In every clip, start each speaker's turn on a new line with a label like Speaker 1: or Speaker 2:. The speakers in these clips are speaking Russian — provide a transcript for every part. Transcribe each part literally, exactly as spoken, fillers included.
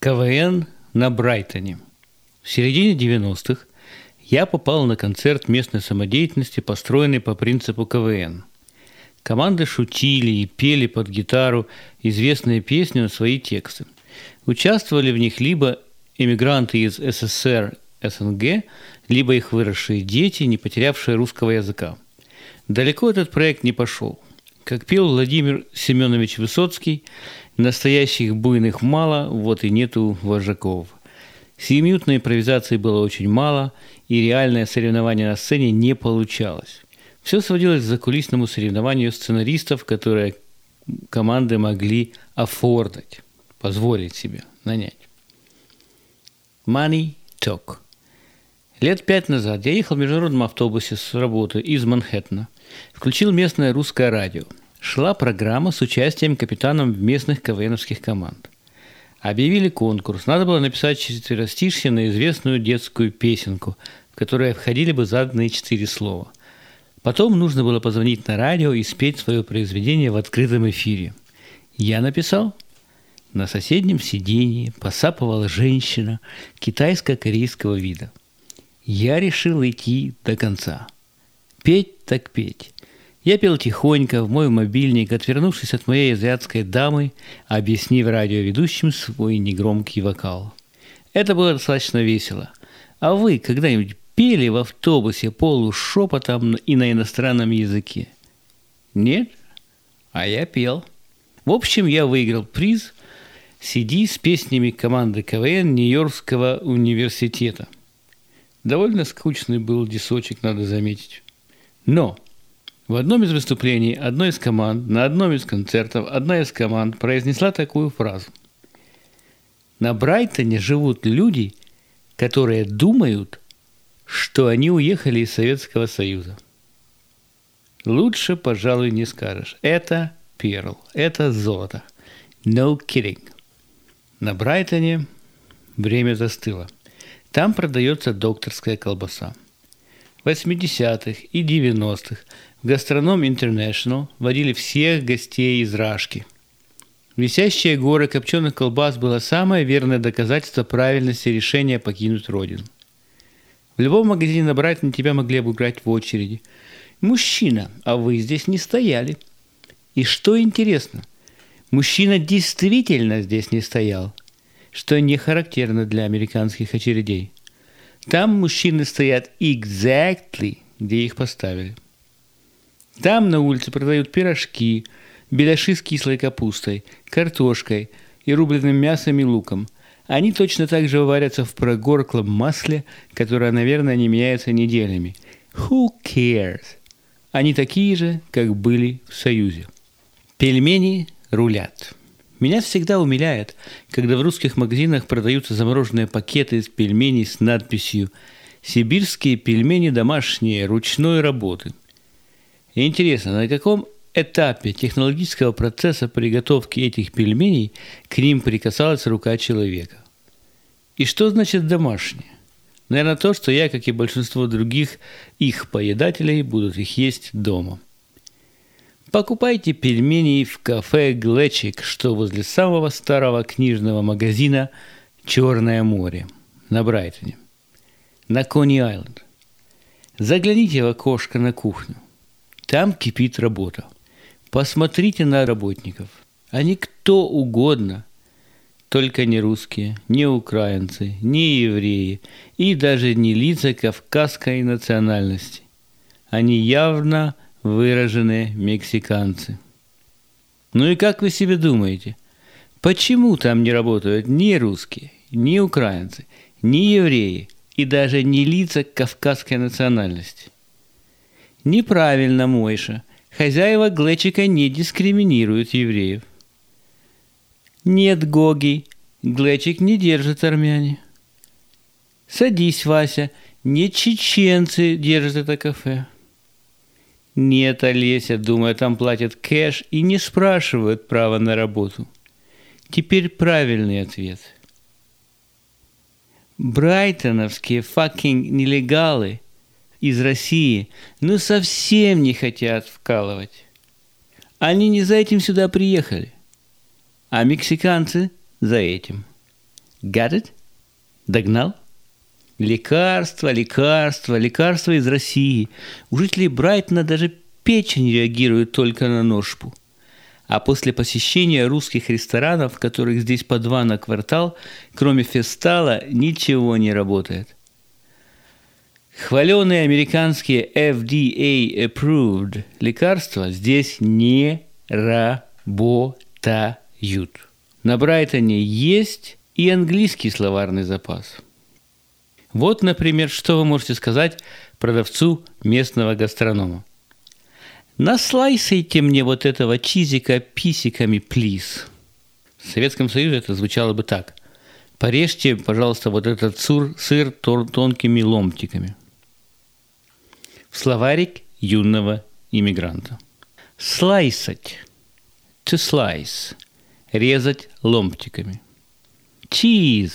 Speaker 1: КВН на Брайтоне. В середине девяностых я попал на концерт местной самодеятельности, построенный по принципу КВН. Команды шутили и пели под гитару известные песни на свои тексты. Участвовали в них либо эмигранты из СССР, СНГ, либо их выросшие дети, не потерявшие русского языка. Далеко этот проект не пошел. Как пел Владимир Семенович Высоцкий, настоящих буйных мало, вот и нету вожаков. Сиюминутной импровизации было очень мало, и реальное соревнование на сцене не получалось. Все сводилось к закулисному соревнованию сценаристов, которые команды могли аффордать, позволить себе нанять. Money Talk. Лет пять назад я ехал в международном автобусе с работы из Манхэттена. Включил местное русское радио. Шла программа с участием капитанов местных КВНовских команд. Объявили конкурс. Надо было написать четверостишье на известную детскую песенку, в которой входили бы заданные четыре слова. Потом нужно было позвонить на радио и спеть свое произведение в открытом эфире. Я написал. На соседнем сиденье посапывала женщина китайско-корейского вида. Я решил идти до конца. Петь так петь. Я пел тихонько в мой мобильник, отвернувшись от моей азиатской дамы, объяснив радиоведущим свой негромкий вокал. Это было достаточно весело. А вы когда-нибудь пели в автобусе полушепотом и на иностранном языке? Нет? А я пел. В общем, я выиграл приз си ди с песнями команды КВН Нью-Йоркского университета. Довольно скучный был дисочек, надо заметить. Но в одном из выступлений одной из команд, на одном из концертов, одна из команд произнесла такую фразу. На Брайтоне живут люди, которые думают, что они уехали из Советского Союза. Лучше, пожалуй, не скажешь. Это перл, это золото. No kidding. На Брайтоне время застыло. Там продается докторская колбаса. В восьмидесятых и девяностых в Гастроном Интернешнл водили всех гостей из Рашки. Висящие горы копченых колбас было самое верное доказательство правильности решения покинуть родину. В любом магазине на Брайтоне тебя могли обыграть в очереди. Мужчина, а вы здесь не стояли. И что интересно, мужчина действительно здесь не стоял, что не характерно для американских очередей. Там мужчины стоят exactly, где их поставили. Там на улице продают пирожки, беляши с кислой капустой, картошкой и рубленым мясом и луком. Они точно так же варятся в прогорклом масле, которое, наверное, не меняется неделями. Who cares? Они такие же, как были в Союзе. Пельмени рулят. Меня всегда умиляет, когда в русских магазинах продаются замороженные пакеты из пельменей с надписью «Сибирские пельмени домашние, ручной работы». И интересно, на каком этапе технологического процесса приготовки этих пельменей к ним прикасалась рука человека? И что значит «домашние»? Наверное, то, что я, как и большинство других их поедателей, буду их есть дома. Покупайте пельмени в кафе «Глечик», что возле самого старого книжного магазина «Черное море» на Брайтоне, на Кони-Айленд. Загляните в окошко на кухню. Там кипит работа. Посмотрите на работников. Они кто угодно, только не русские, не украинцы, не евреи и даже не лица кавказской национальности. Они явно выраженные мексиканцы. Ну и как вы себе думаете, почему там не работают ни русские, ни украинцы, ни евреи и даже не лица кавказской национальности? Неправильно, Мойша. Хозяева Глечика не дискриминируют евреев. Нет, Гоги, Глечик не держит армяне. Садись, Вася, не чеченцы держат это кафе. Нет, Олеся, думаю, там платят кэш и не спрашивают права на работу. Теперь правильный ответ. Брайтоновские факинг нелегалы из России ну совсем не хотят вкалывать. Они не за этим сюда приехали, а мексиканцы за этим. Got it? Догнал? Лекарства, лекарства, лекарства из России. У жителей Брайтона даже печень реагирует только на ношпу. А после посещения русских ресторанов, которых здесь по два на квартал, кроме фестала, ничего не работает. Хваленые американские эф ди эй-approved лекарства здесь не работают. На Брайтоне есть и английский словарный запас. Вот, например, что вы можете сказать продавцу местного гастронома. «Наслайсайте мне вот этого чизика писиками, плиз». В Советском Союзе это звучало бы так. «Порежьте, пожалуйста, вот этот сыр, сыр тонкими ломтиками». В словарик юного иммигранта. Слайсать. To slice. Резать ломтиками. Cheese.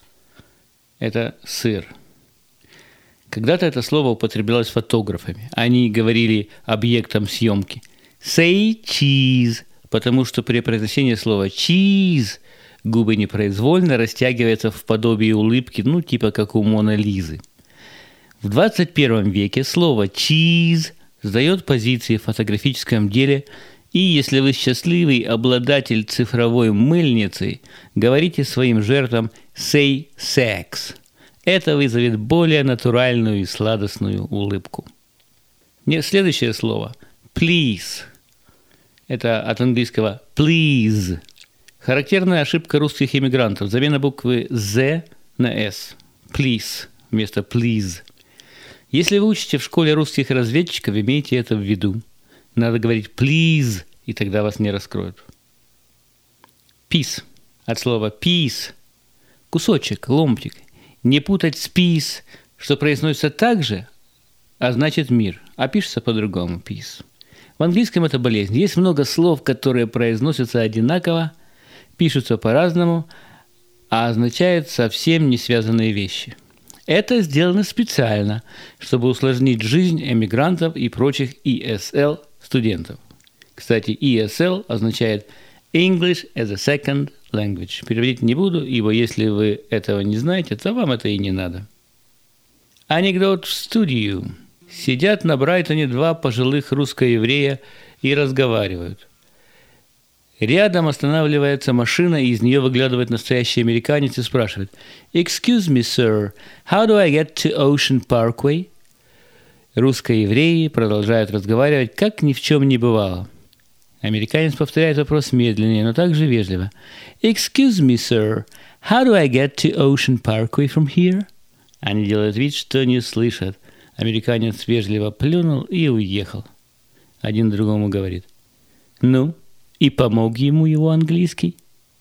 Speaker 1: Это сыр. Когда-то это слово употреблялось фотографами. Они говорили объектам съемки. Say cheese. Потому что при произношении слова cheese губы непроизвольно растягиваются в подобие улыбки, ну типа как у Моны Лизы. В двадцать первом веке слово «cheese» сдает позиции в фотографическом деле, и если вы счастливый обладатель цифровой мыльницы, говорите своим жертвам «say sex». Это вызовет более натуральную и сладостную улыбку. Следующее слово «please». Это от английского «please». Характерная ошибка русских иммигрантов. Замена буквы «з» на «с». «Please» вместо «please». Если вы учите в школе русских разведчиков, имейте это в виду. Надо говорить «please», и тогда вас не раскроют. Piece. От слова piece. Кусочек, ломтик. Не путать с peace, что произносится так же, а значит мир, а пишется по-другому peace. В английском это болезнь. Есть много слов, которые произносятся одинаково, пишутся по-разному, а означают совсем не связанные вещи. Это сделано специально, чтобы усложнить жизнь эмигрантов и прочих и эс эл студентов. Кстати, и эс эл означает English as a Second Language. Переводить не буду, ибо если вы этого не знаете, то вам это и не надо. Анекдот в студию. Сидят на Брайтоне два пожилых русско-еврея и разговаривают. Рядом останавливается машина, и из нее выглядывает настоящий американец и спрашивает: «Excuse me, sir, how do I get to Ocean Parkway?» Русско-евреи продолжают разговаривать, как ни в чем не бывало. Американец повторяет вопрос медленнее, но также вежливо. «Excuse me, sir, how do I get to Ocean Parkway from here?» Они делают вид, что не слышат. Американец вежливо плюнул и уехал. Один другому говорит: «Ну?» И помог ему его английский.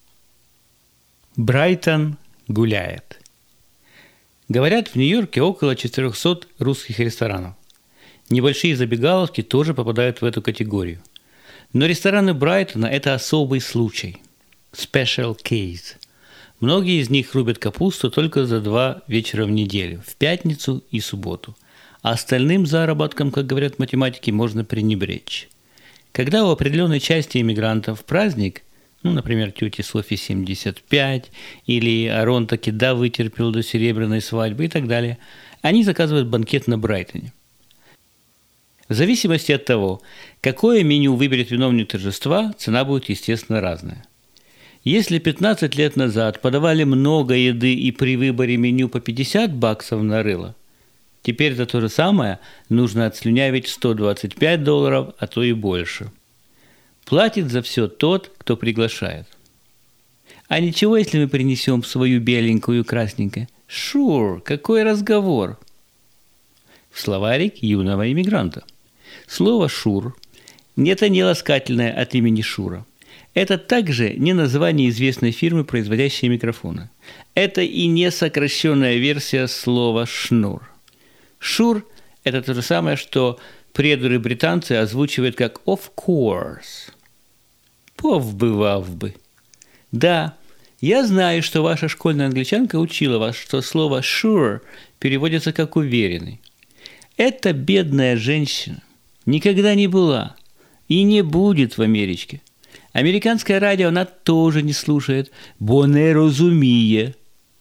Speaker 1: Брайтон гуляет. Говорят, в Нью-Йорке около четырехсот русских ресторанов. Небольшие забегаловки тоже попадают в эту категорию. Но рестораны Брайтона – это особый случай. Special case. Многие из них рубят капусту только за два вечера в неделю, в пятницу и субботу. А остальным заработком, как говорят математики, можно пренебречь. Когда у определенной части иммигрантов праздник, ну, например, тете Софи семьдесят пять, или Арон таки да вытерпел до серебряной свадьбы и так далее, они заказывают банкет на Брайтоне. В зависимости от того, какое меню выберет виновник торжества, цена будет, естественно, разная. Если пятнадцать лет назад подавали много еды и при выборе меню по пятьдесят баксов на рыло, теперь за то же самое нужно отслюнявить сто двадцать пять долларов, а то и больше. Платит за все тот, кто приглашает. А ничего, если мы принесем свою беленькую красненькую? Sure, какой разговор? В словарик юного иммигранта. Слово «шур» – это не ласкательное от имени Шура. Это также не название известной фирмы, производящей микрофоны. Это и не сокращенная версия слова «шнур». «Шур» – это то же самое, что предуры-британцы озвучивают как «of course». Повбывав бы. Да, я знаю, что ваша школьная англичанка учила вас, что слово «sure» переводится как «уверенный». Эта бедная женщина никогда не была и не будет в Америке. Американское радио она тоже не слушает, бо не розуміє.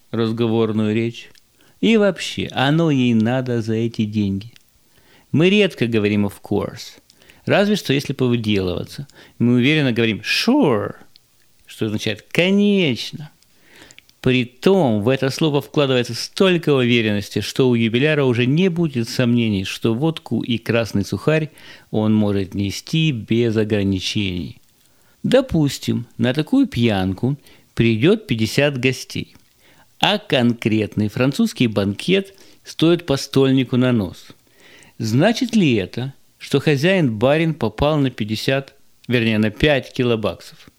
Speaker 1: разговорную речь. И вообще, оно ей надо за эти деньги. Мы редко говорим «of course», разве что если повыделываться. Мы уверенно говорим «sure», что означает «конечно». Притом в это слово вкладывается столько уверенности, что у юбиляра уже не будет сомнений, что водку и красный сухарь он может нести без ограничений. Допустим, на такую пьянку придет пятьдесят гостей, а конкретный французский банкет стоит по стольнику на нос. Значит ли это, что хозяин-барин попал на пятьдесят, вернее на пять килобаксов?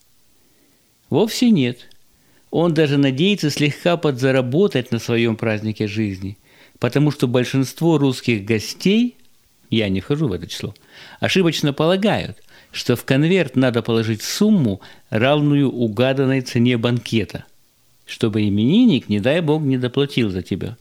Speaker 1: Вовсе нет. Он даже надеется слегка подзаработать на своем празднике жизни, потому что большинство русских гостей, я не вхожу в это число, ошибочно полагают, что в конверт надо положить сумму, равную угаданной цене банкета, чтобы именинник, не дай бог, не доплатил за тебя.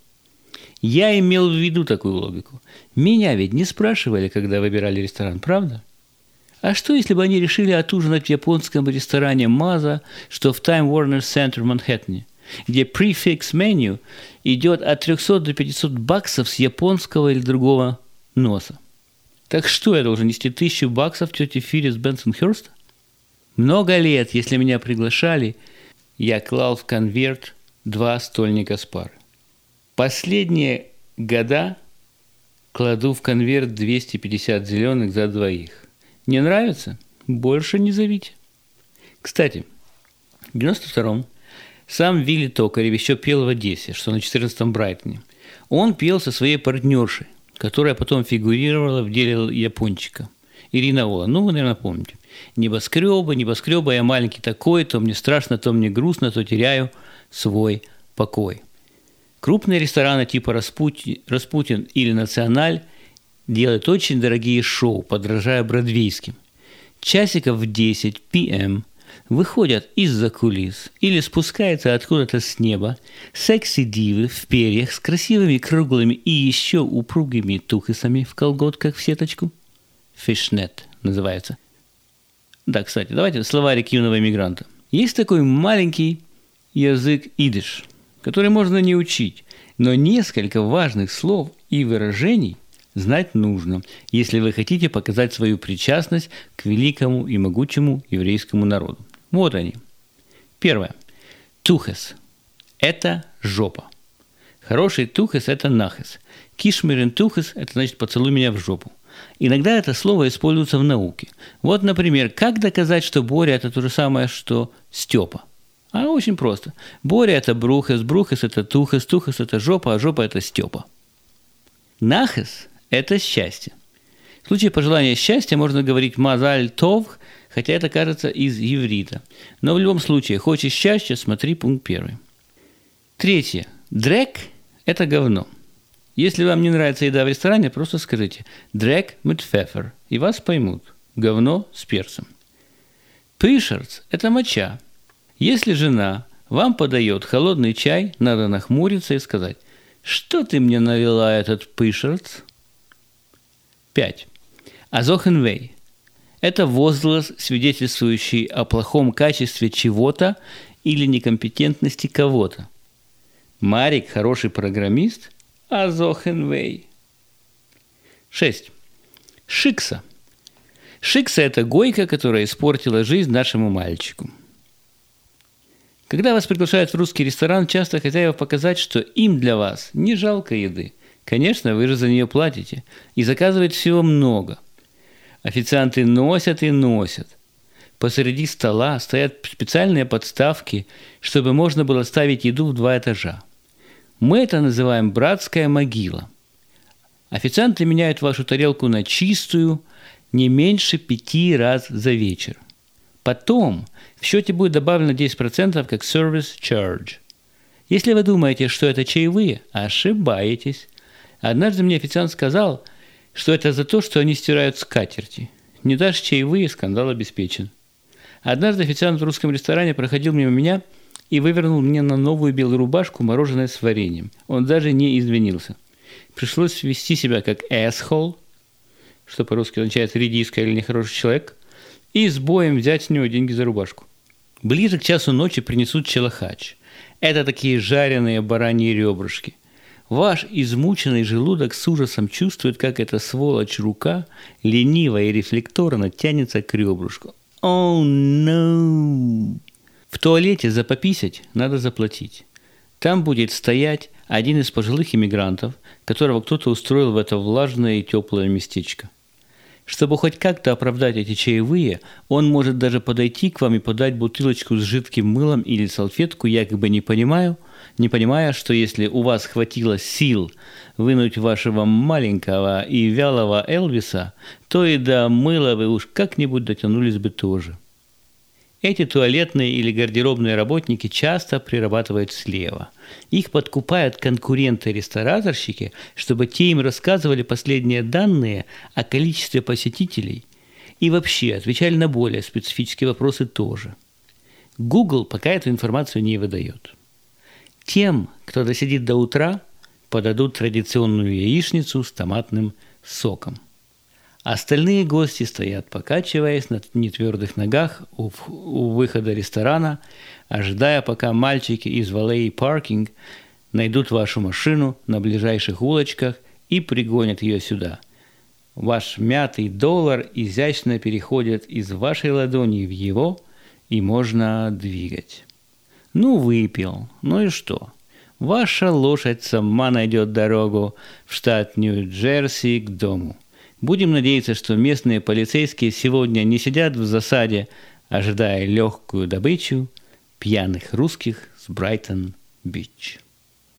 Speaker 1: Я имел в виду такую логику. Меня ведь не спрашивали, когда выбирали ресторан, правда? А что, если бы они решили отужинать в японском ресторане Маза, что в Time Warner Center в Манхэттене, где prefix меню идет от трехсот до пятисот баксов с японского или другого носа? Так что, я должен нести тысячу баксов тете Фире с Бенсонхёрста? Много лет, если меня приглашали, я клал в конверт два стольника с пары. Последние года кладу в конверт двести пятьдесят зеленых за двоих. Не нравится? Больше не зовите. Кстати, в девяносто втором сам Вилли Токарев еще пел в Одессе, что на четырнадцатом Брайтоне. Он пел со своей партнершей, которая потом фигурировала в деле Япончика. Ирина Ола, ну вы, наверное, помните. Небоскребы, небоскребы, я маленький такой, то мне страшно, то мне грустно, то теряю свой покой. Крупные рестораны типа Распутин, Распутин или Националь делают очень дорогие шоу, подражая бродвейским. Часиков в десять пи эм выходят из-за кулис или спускаются откуда-то с неба секси-дивы в перьях с красивыми круглыми и еще упругими тухисами в колготках в сеточку. Фишнет называется. Да, кстати, давайте словарик юного иммигранта. Есть такой маленький язык идиш, который можно не учить, но несколько важных слов и выражений знать нужно, если вы хотите показать свою причастность к великому и могучему еврейскому народу. Вот они. Первое. Тухес. Это жопа. Хороший тухес – это нахес. Кишмирен тухес – это значит «поцелуй меня в жопу». Иногда это слово используется в науке. Вот, например, как доказать, что Боря – это то же самое, что Степа? А очень просто. Боря – это брухес, брухес – это тухес, тухес – это жопа, а жопа – это Степа. Нахес – это счастье. В случае пожелания счастья можно говорить «мазаль тов», хотя это кажется из иврита. Но в любом случае, хочешь счастья, смотри пункт первый. Третье. Дрек – это говно. Если вам не нравится еда в ресторане, просто скажите «дрек mit Pfeffer», и вас поймут. Говно с перцем. Пишерц – это моча. Если жена вам подает холодный чай, надо нахмуриться и сказать «что ты мне навела этот пишерц?» Пять. Азохенвей – это возглас, свидетельствующий о плохом качестве чего-то или некомпетентности кого-то. Марик – хороший программист, азохенвей. Шесть. Шикса. Шикса – это гойка, которая испортила жизнь нашему мальчику. Когда вас приглашают в русский ресторан, часто хозяева показать, что им для вас не жалко еды. Конечно, вы же за нее платите. И заказывают всего много. Официанты носят и носят. Посреди стола стоят специальные подставки, чтобы можно было ставить еду в два этажа. Мы это называем «братская могила». Официанты меняют вашу тарелку на чистую не меньше пяти раз за вечер. Потом в счете будет добавлено десять процентов как service charge. Если вы думаете, что это чаевые, ошибаетесь. Однажды мне официант сказал, что это за то, что они стирают скатерти. Не дашь чаевые, скандал обеспечен. Однажды официант в русском ресторане проходил мимо меня и вывернул мне на новую белую рубашку мороженое с вареньем. Он даже не извинился. Пришлось вести себя как asshole, что по-русски означает редиска или нехороший человек, и с боем взять с него деньги за рубашку. Ближе к часу ночи принесут челохач. Это такие жареные бараньи ребрышки. Ваш измученный желудок с ужасом чувствует, как эта сволочь рука лениво и рефлекторно тянется к ребрышку. О, oh, no! В туалете за пописать надо заплатить. Там будет стоять один из пожилых иммигрантов, которого кто-то устроил в это влажное и теплое местечко. Чтобы хоть как-то оправдать эти чаевые, он может даже подойти к вам и подать бутылочку с жидким мылом или салфетку, якобы не понимаю, не понимая, что если у вас хватило сил вынуть вашего маленького и вялого Элвиса, то и до мыла вы уж как-нибудь дотянулись бы тоже. Эти туалетные или гардеробные работники часто прирабатывают слева. Их подкупают конкуренты-рестораторщики, чтобы те им рассказывали последние данные о количестве посетителей и вообще отвечали на более специфические вопросы тоже. Google пока эту информацию не выдает. Тем, кто досидит до утра, подадут традиционную яичницу с томатным соком. Остальные гости стоят, покачиваясь на нетвердых ногах у, у выхода ресторана, ожидая, пока мальчики из Valet Parking найдут вашу машину на ближайших улочках и пригонят ее сюда. Ваш мятый доллар изящно переходит из вашей ладони в его, и можно двигать. Ну, выпил. Ну и что? Ваша лошадь сама найдет дорогу в штат Нью-Джерси к дому. Будем надеяться, что местные полицейские сегодня не сидят в засаде, ожидая легкую добычу пьяных русских с Брайтон-Бич.